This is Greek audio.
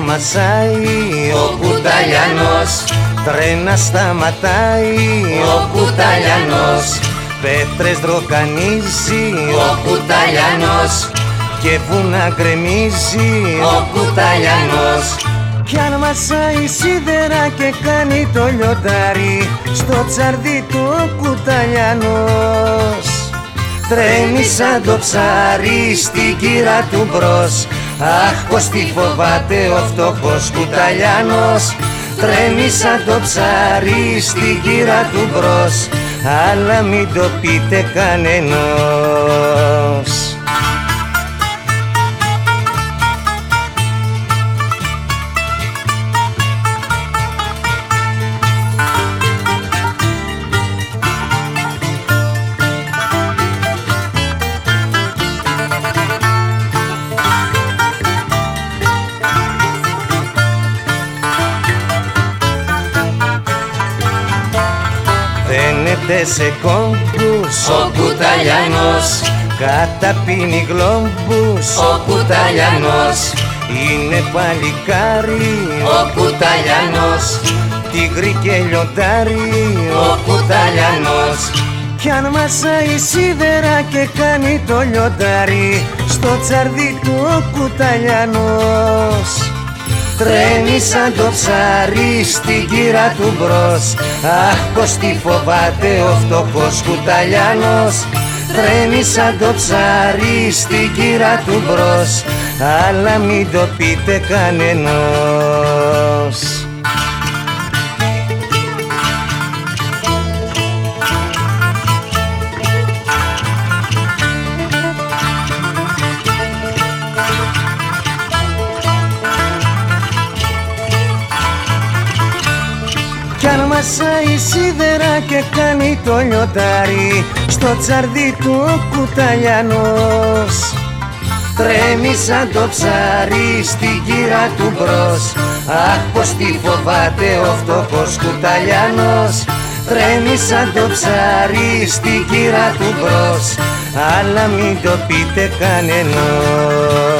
μασάει ο Κουταλιανός, τρένα σταματάει ο Κουταλιανός, πέτρες δροκανίζει ο Κουταλιανός και βουνά γκρεμίζει ο Κουταλιανός. Κι αν μασάει σίδερα και κάνει το λιοντάρι, στο τσαρδί του ο Κουταλιανός τρέμει σαν το ψάρι στην κύρα του μπρος. Αχ, πως τι φοβάται ο φτωχός Κουταλιανός, τρέμει σαν το ψάρι στην κύρα του μπρος, αλλά μην το πείτε κανενός. Φαίνεται σε κόμπους ο Κουταλιανός, καταπίνει γλόμπους ο Κουταλιανός, είναι παλικάρι ο Κουταλιανός, τίγρη και λιοντάρι ο Κουταλιανός. Κι αν μασάει σίδερα και κάνει το λιοντάρι, στο τσαρδί του ο Κουταλιανός τρέμει σαν το ψάρι στην κύρα του μπρος. Αχ, πως τι φοβάται ο φτωχός Κουταλιανός, τρέμει σαν το ψάρι στην κύρα του μπρος, αλλά μην το πείτε κανενός. Κι αν μασάει σίδερα και κάνει το λιοντάρι, στο τσαρδί του ο Κουταλιανός τρέμει σαν το ψάρι στην κύρα του μπρος. Αχ, πως τι φοβάται ο φτωχός Κουταλιανός, τρέμει σαν το ψάρι στην κύρα του μπρος, αλλά μην το πείτε κανενός.